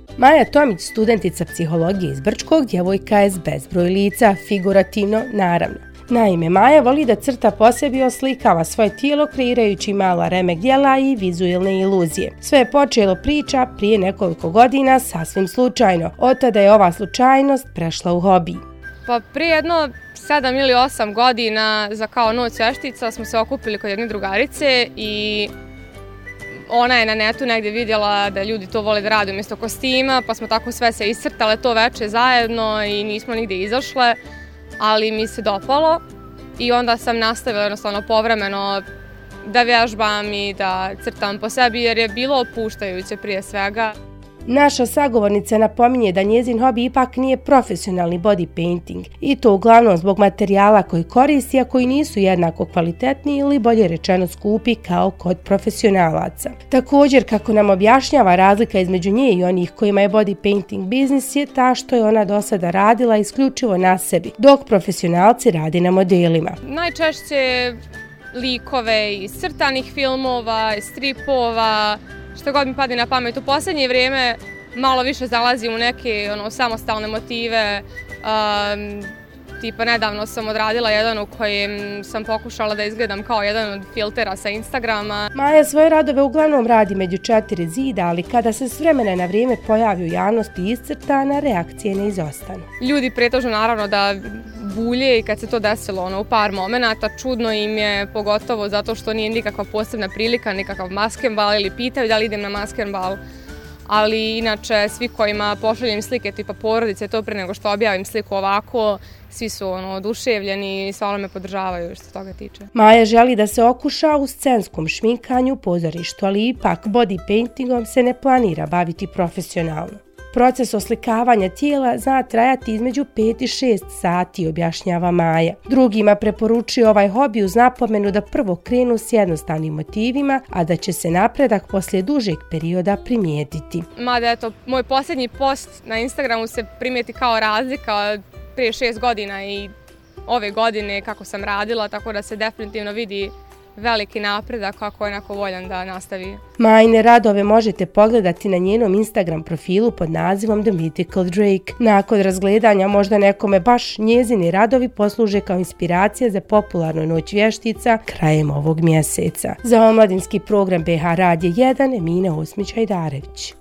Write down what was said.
Maja Tomić, studentica psihologije iz Brčkog, djevojka je s bezbroj lica, figurativno naravno. Naime, Maja voli da crta po sebi, oslikava svoje tijelo kreirajući mala remek djela i vizualne iluzije. Sve je počelo priča prije nekoliko godina sasvim slučajno. Od tada je ova slučajnost prešla u hobi. Pa prije jedno 7 ili 8 godina za kao noć veštica smo se okupili kod jedne drugarice i ona je na netu negdje vidjela da ljudi to vole da rade umjesto kostima, pa smo tako sve se iscrtale to veče zajedno i nismo nigdje izašle, ali mi se dopalo i onda sam nastavila jednostavno povremeno da vježbam i da crtam po sebi jer je bilo opuštajuće prije svega. Naša sagovornica napominje da njezin hobi ipak nije profesionalni body painting i to uglavnom zbog materijala koji koristi, a koji nisu jednako kvalitetni ili bolje rečeno skupi kao kod profesionalaca. Također, kako nam objašnjava, razlika između nje i onih kojima je body painting biznis je ta što je ona do sada radila isključivo na sebi, dok profesionalci radi na modelima. Najčešće likove iz crtanih filmova, iz stripova, što god mi padne na pamet. U posljednje vrijeme malo više zalazim u neke samostalne motive. Tipa nedavno sam odradila jedan u kojem sam pokušala da izgledam kao jedan od filtera sa Instagrama. Maja svoje radove uglavnom radi među 4 zida, ali kada se s vremena na vrijeme pojavi u javnosti iscrtana, reakcije ne izostanu. Ljudi pretežno naravno da bulje i kad se to desilo u par momenata, čudno im je, pogotovo zato što nije nikakva posebna prilika, nikakav maskenbal ili pitaju da li idem na maskenbal. Ali inače svi kojima pošaljem slike tipa porodice, to prije nego što objavim sliku ovako, svi su oduševljeni i stvarno me podržavaju što se toga tiče. Maja želi da se okuša u scenskom šminkanju, pozorištu, ali ipak body paintingom se ne planira baviti profesionalno. Proces oslikavanja tijela zna trajati između 5 i 6 sati, objašnjava Maja. Drugima preporučuje ovaj hobi uz napomenu da prvo krenu s jednostavnim motivima, a da će se napredak poslije dužeg perioda primijetiti. Mada eto, moj posljednji post na Instagramu se primijeti kao razlika od prije 6 godina i ove godine kako sam radila, tako da se definitivno vidi veliki napredak ako je neko voljan da nastavi. Majine radove možete pogledati na njenom Instagram profilu pod nazivom The Mythical Drake. Nakon razgledanja možda nekome baš njezini radovi posluže kao inspiracija za popularnu noć vještica krajem ovog mjeseca. Za omladinski program BH Radija 1, Emina Osmić-Hajdarević.